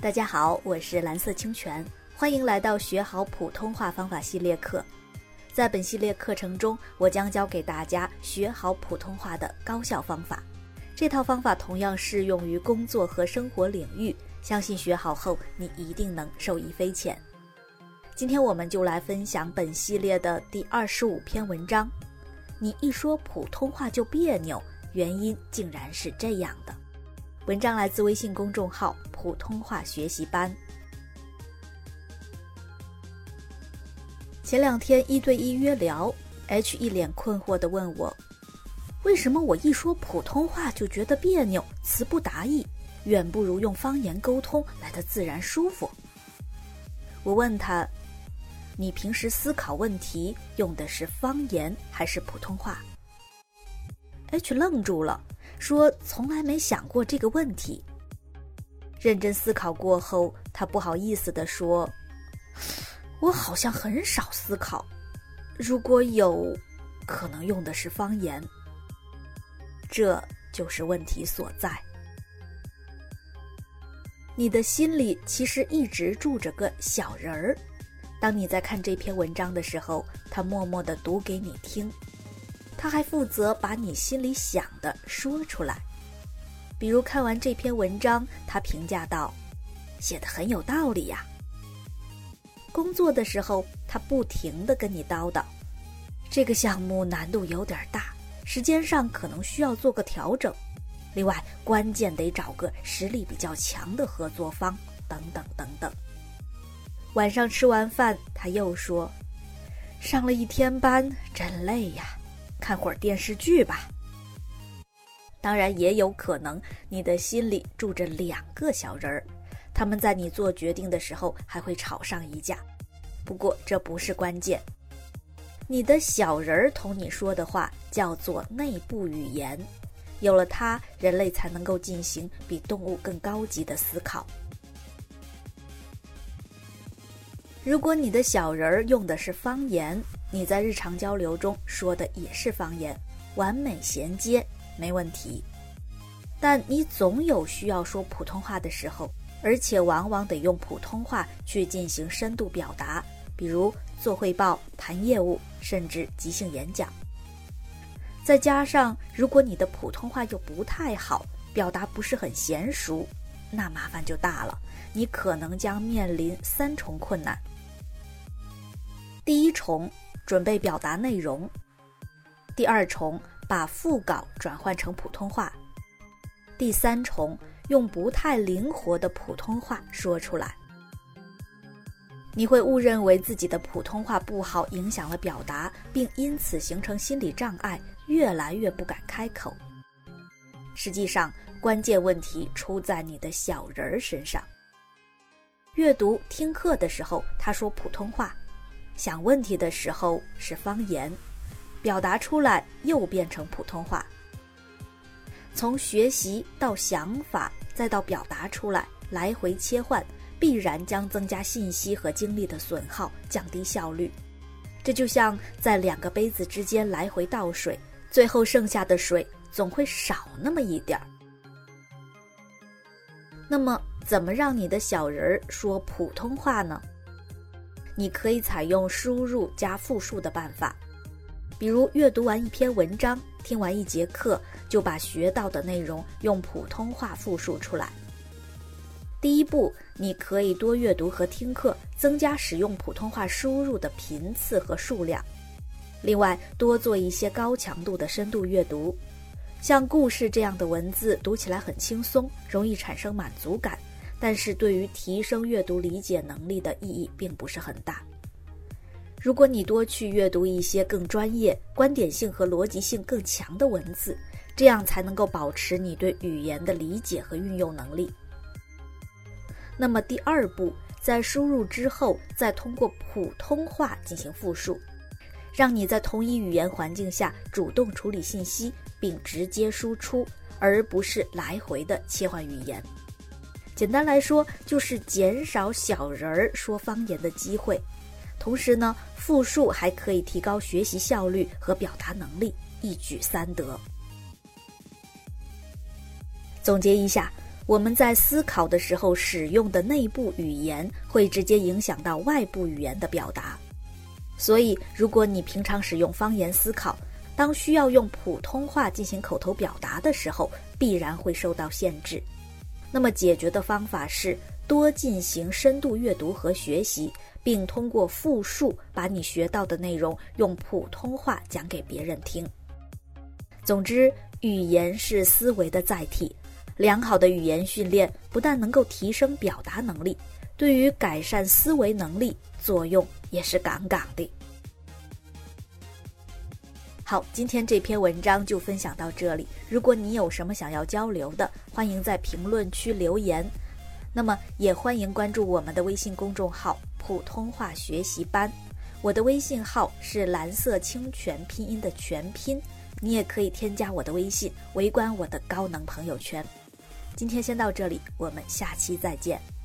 大家好，我是蓝色清泉，欢迎来到学好普通话方法系列课。在本系列课程中，我将教给大家学好普通话的高效方法。这套方法同样适用于工作和生活领域，相信学好后你一定能受益匪浅。今天我们就来分享本系列的第25篇文章。你一说普通话就别扭，原因竟然是这样的。文章来自微信公众号普通话学习班。前2天1对1约聊， H 一脸困惑地问我，为什么我一说普通话就觉得别扭，词不达意，远不如用方言沟通来得自然舒服。我问他，你平时思考问题用的是方言还是普通话？ H 愣住了，说从来没想过这个问题。认真思考过后，他不好意思地说，我好像很少思考，如果有，可能用的是方言。这就是问题所在。你的心里其实一直住着个小人儿，当你在看这篇文章的时候，他默默地读给你听，他还负责把你心里想的说出来。比如看完这篇文章，他评价道，写得很有道理呀。工作的时候，他不停地跟你叨叨，这个项目难度有点大，时间上可能需要做个调整，另外关键得找个实力比较强的合作方，等等等等。晚上吃完饭，他又说，上了一天班真累呀，看会儿电视剧吧。当然也有可能你的心里住着2个小人儿，他们在你做决定的时候还会吵上一架。不过这不是关键，你的小人儿同你说的话叫做内部语言，有了它，人类才能够进行比动物更高级的思考。如果你的小人儿用的是方言，你在日常交流中说的也是方言，完美衔接，没问题。但你总有需要说普通话的时候，而且往往得用普通话去进行深度表达，比如做汇报、谈业务，甚至即兴演讲。再加上如果你的普通话又不太好，表达不是很娴熟，那麻烦就大了，你可能将面临3重困难。第一重，准备表达内容；第2重，把副稿转换成普通话；第3重，用不太灵活的普通话说出来。你会误认为自己的普通话不好，影响了表达，并因此形成心理障碍，越来越不敢开口。实际上，关键问题出在你的小人儿身上。阅读、听课的时候，他说普通话；想问题的时候是方言，表达出来又变成普通话。从学习到想法，再到表达出来，来回切换，必然将增加信息和精力的损耗，降低效率。这就像在2个杯子之间来回倒水，最后剩下的水总会少那么一点儿。那么怎么让你的小人说普通话呢？你可以采用输入加复述的办法，比如阅读完一篇文章，听完1节课，就把学到的内容用普通话复述出来。第一步，你可以多阅读和听课，增加使用普通话输入的频次和数量。另外，多做一些高强度的深度阅读，像故事这样的文字读起来很轻松，容易产生满足感，但是对于提升阅读理解能力的意义并不是很大。如果你多去阅读一些更专业、观点性和逻辑性更强的文字，这样才能够保持你对语言的理解和运用能力。那么第2步，在输入之后，再通过普通话进行复述，让你在同一语言环境下主动处理信息，并直接输出，而不是来回的切换语言。简单来说，就是减少小人儿说方言的机会。同时呢，复述还可以提高学习效率和表达能力，一举3得。总结一下， 我们在思考的时候使用的内部语言会直接影响到外部语言的表达。所以如果你平常使用方言思考，当需要用普通话进行口头表达的时候，必然会受到限制。那么解决的方法是多进行深度阅读和学习，并通过复述把你学到的内容用普通话讲给别人听。总之，语言是思维的载体，良好的语言训练不但能够提升表达能力，对于改善思维能力作用也是杠杠的。好，今天这篇文章就分享到这里。如果你有什么想要交流的，欢迎在评论区留言。那么也欢迎关注我们的微信公众号普通话学习班，我的微信号是蓝色清泉拼音的全拼，你也可以添加我的微信，围观我的高能朋友圈。今天先到这里，我们下期再见。